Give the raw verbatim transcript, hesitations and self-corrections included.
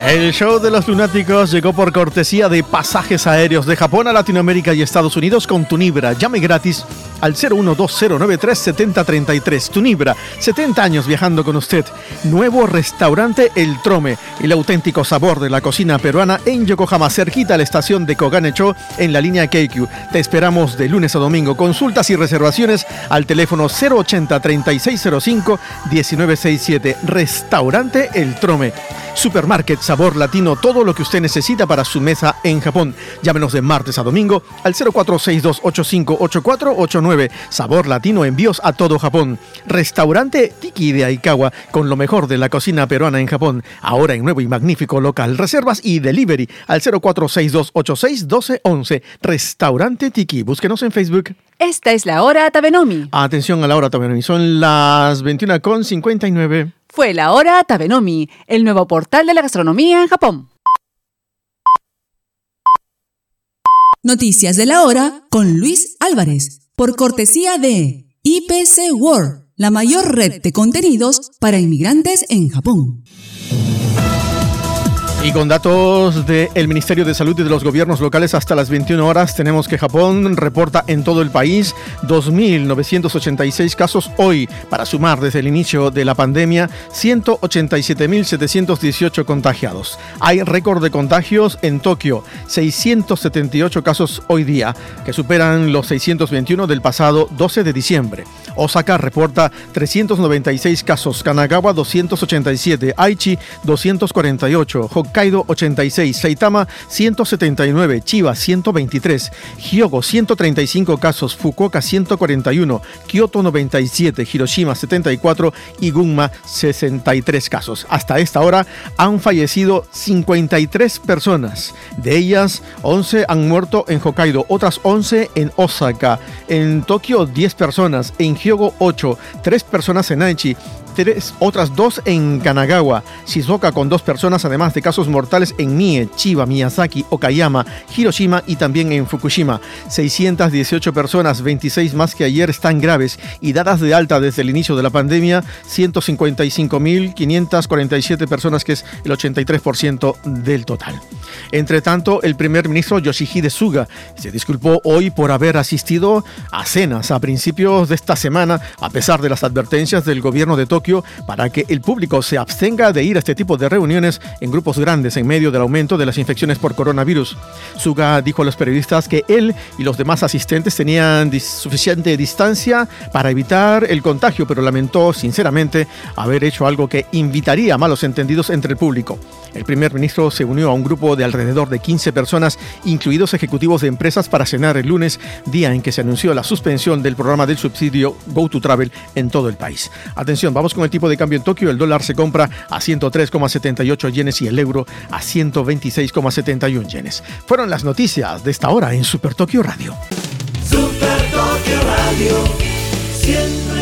El show de los lunáticos llegó por cortesía de Pasajes Aéreos de Japón a Latinoamérica y Estados Unidos con Tunibra. Llame gratis al cero uno dos cero nueve tres siete cero tres tres. Tunibra, setenta años viajando con usted. Nuevo restaurante El Trome, el auténtico sabor de la cocina peruana en Yokohama, cerquita a la estación de Koganecho en la línea Keikyu. Te esperamos de lunes a domingo. Consultas y reservaciones al teléfono cero ochenta, treinta y seis cero cinco, diecinueve sesenta y siete. Restaurante El Trome. Supermarket Sabor Latino, todo lo que usted necesita para su mesa en Japón. Llámenos de martes a domingo al cero cuatro seis dos ocho cinco ocho cuatro ocho nueve. Sabor Latino, envíos a todo Japón. Restaurante Tiki de Aikawa, con lo mejor de la cocina peruana en Japón. Ahora en nuevo y magnífico local. Reservas y delivery al cero cuatro seis dos ocho seis uno dos uno uno. Restaurante Tiki. Búsquenos en Facebook. Esta es la hora Tabenomi. Atención a la hora Tabenomi. Son las veintiuna con cincuenta y nueve. Fue la hora Tabenomi, el nuevo portal de la gastronomía en Japón. Noticias de la hora con Luis Álvarez, por cortesía de I P C World, la mayor red de contenidos para inmigrantes en Japón. Y con datos del Ministerio de Salud y de los gobiernos locales hasta las veintiuna horas, tenemos que Japón reporta en todo el país dos mil novecientos ochenta y seis casos hoy, para sumar desde el inicio de la pandemia ciento ochenta y siete mil setecientos dieciocho contagiados. Hay récord de contagios en Tokio, seiscientos setenta y ocho casos hoy día, que superan los seiscientos veintiuno del pasado doce de diciembre. Osaka reporta trescientos noventa y seis casos, Kanagawa doscientos ochenta y siete, Aichi doscientos cuarenta y ocho, Hokkaido ochenta y seis, Saitama ciento setenta y nueve, Chiba ciento veintitrés, Hyogo ciento treinta y cinco casos, Fukuoka ciento cuarenta y uno, Kyoto noventa y siete, Hiroshima setenta y cuatro y Gunma sesenta y tres casos. Hasta esta hora han fallecido cincuenta y tres personas. De ellas, once han muerto en Hokkaido, otras once en Osaka. En Tokio, diez personas. En Hyogo, ocho. tres personas en Aichi. Tres, otras dos en Kanagawa, Shizuoka con dos personas, además de casos mortales en Mie, Chiba, Miyazaki, Okayama, Hiroshima y también en Fukushima. seiscientas dieciocho personas, veintiséis más que ayer, están graves y dadas de alta desde el inicio de la pandemia, ciento cincuenta y cinco mil quinientas cuarenta y siete personas, que es el ochenta y tres por ciento del total. Entre tanto, el primer ministro Yoshihide Suga se disculpó hoy por haber asistido a cenas a principios de esta semana, a pesar de las advertencias del gobierno de Tokio para que el público se abstenga de ir a este tipo de reuniones en grupos grandes en medio del aumento de las infecciones por coronavirus. Suga dijo a los periodistas que él y los demás asistentes tenían dis- suficiente distancia para evitar el contagio, pero lamentó sinceramente haber hecho algo que invitaría a malos entendidos entre el público. El primer ministro se unió a un grupo de alrededor de quince personas, incluidos ejecutivos de empresas, para cenar el lunes, día en que se anunció la suspensión del programa del subsidio Go to Travel en todo el país. Atención, vamos con el tipo de cambio en Tokio. El dólar se compra a ciento tres coma setenta y ocho yenes y el euro a ciento veintiséis coma setenta y uno yenes. Fueron las noticias de esta hora en Super Tokio Radio. Super Tokio Radio, siempre